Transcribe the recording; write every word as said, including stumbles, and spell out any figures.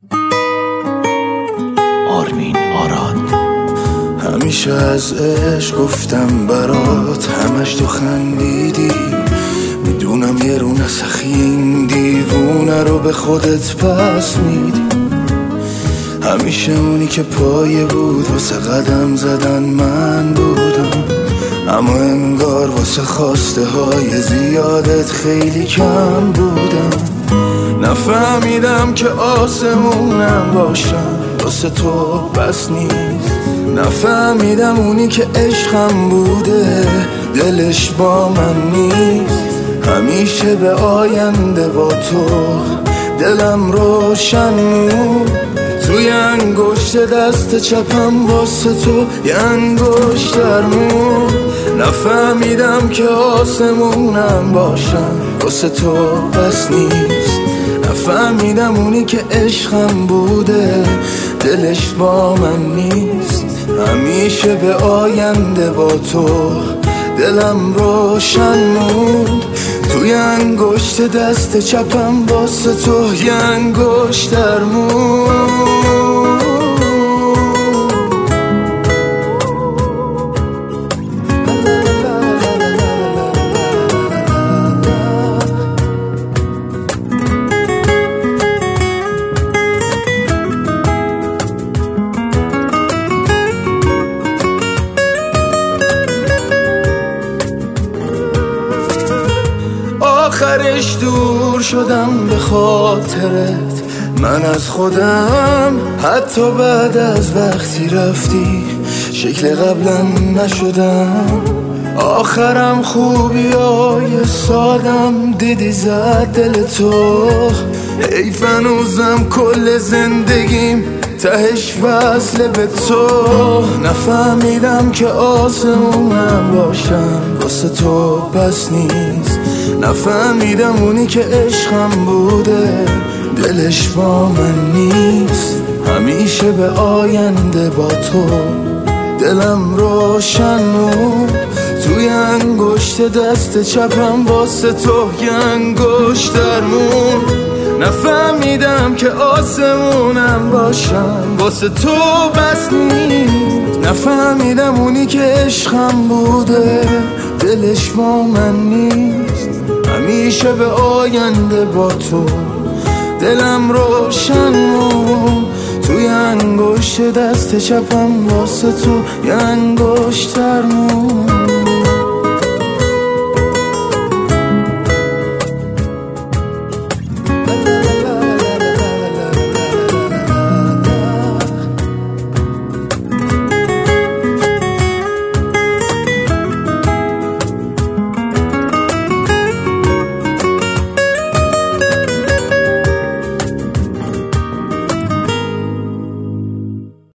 آرمین آراد. همیشه از عشق گفتم برات، همش تو خندیدی. میدونم یه رو نسخی این دیوونه رو به خودت پس میدی. همیشه اونی که پایه بود واسه قدم زدن من بودم، اما انگار واسه خواسته های زیادت خیلی کم بودم. نفهمیدم که آسمونم باشم واسه تو بس نیست. نفهمیدم اونی که عشقم بوده دلش با من نیست. همیشه به آینده با تو دلم روشن بود. توی انگشت دست چپم واسه تو یه انگشتر مون. نفهمیدم که آسمونم باشم واسه تو بس نیست. نفهمیدم اونی که عشقم بوده دلش با من نیست. همیشه به آینده با تو دلم روشن بود. توی انگشت دست چپم واسه تو یه انگشتر مون. آخرش دور شدم به خاطرت من از خودم، حتی بعد از وقتی رفتی شکل قبلا نشدم. آخرم خوبی های سادم دیدی زد دل تو. حیف هنوزم کل زندگیم تهش وصله به تو. نفهمیدم که آسمونم باشم واسه تو بس نیست. نفهمیدم اونی که عشقم بوده دلش با من نیست. همیشه به آینده با تو دلم روشن بود. توی انگشت دست چپم واسه تو یه انگشتر مون. نفهمیدم که آسمونم باشم واسه تو بس نیست. نفهمیدم اونی که عشقم بوده دلش با من نیست. همیشه به آینده با تو دلم روشن بود. توی انگشت دست چپم واسه تو یه انگشتر مون.